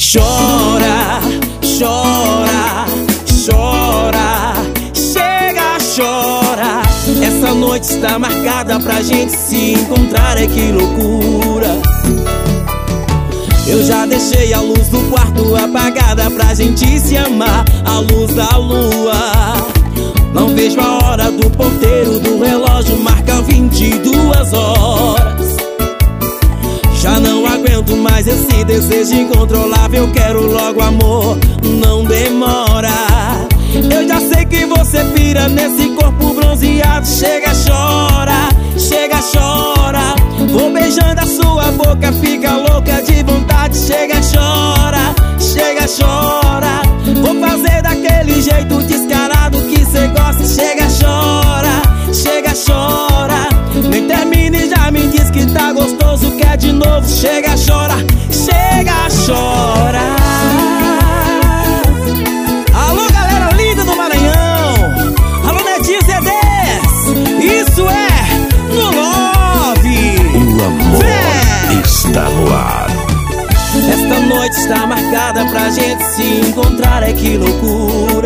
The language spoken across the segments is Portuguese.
Chora, chora, chora, chega, chora. Essa noite está marcada pra gente se encontrar, é que loucura. Eu já deixei a luz do quarto apagada pra gente se amar, a luz da lua. Não vejo a hora do ponteiro do relógio, marca 22 horas. Já não aguento mais esse desejo incontrolável, quero logo amor, não demora. Eu já sei que você pira nesse corpo bronzeado. Chega, chora, chega, chora. Vou beijando a sua boca, fica louca de vontade. Chega, chora, chega, chora. Vou fazer daquele jeito descarado que cê gosta. Chega, chora, chega, chora. Nem termina e já me diz que tá gostoso, quer de novo. Chega, chora, chega, chora. Alô, galera linda do Maranhão. Alô, Netinho C10. Isso é no Love. O amor está no ar. Esta noite está marcada pra gente se encontrar, é que loucura.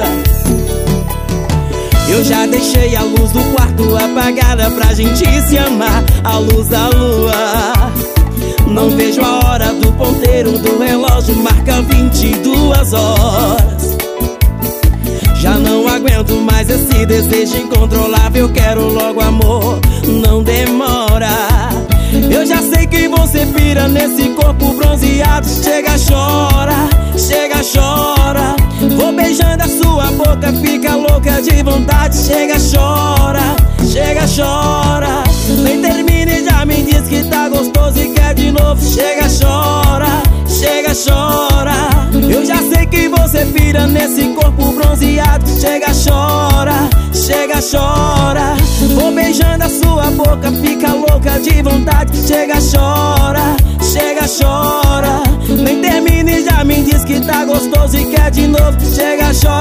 Eu já deixei a luz do quarto apagada pra gente se amar, a luz da lua. Não vejo a hora do ponteiro do relógio, marca 22 horas. Já não aguento mais esse desejo incontrolável, quero logo amor, não demora. Eu já sei que você pira nesse corpo bronzeado. Chega, chora, chega, chora. Vou beijando a sua boca, fica louca de vontade. Chega, chora, chega, chora. Nem termina e já me diz que tá gostoso e quer de novo. Chega, chora, chega, chora. Eu já sei que você pira nesse corpo bronzeado. Chega, chora, chega, chora. Vou beijando a sua boca, fica louca de vontade. Chega, chora, chega, chora. Nem termina e já me diz que tá gostoso e quer de novo. Chega, chora.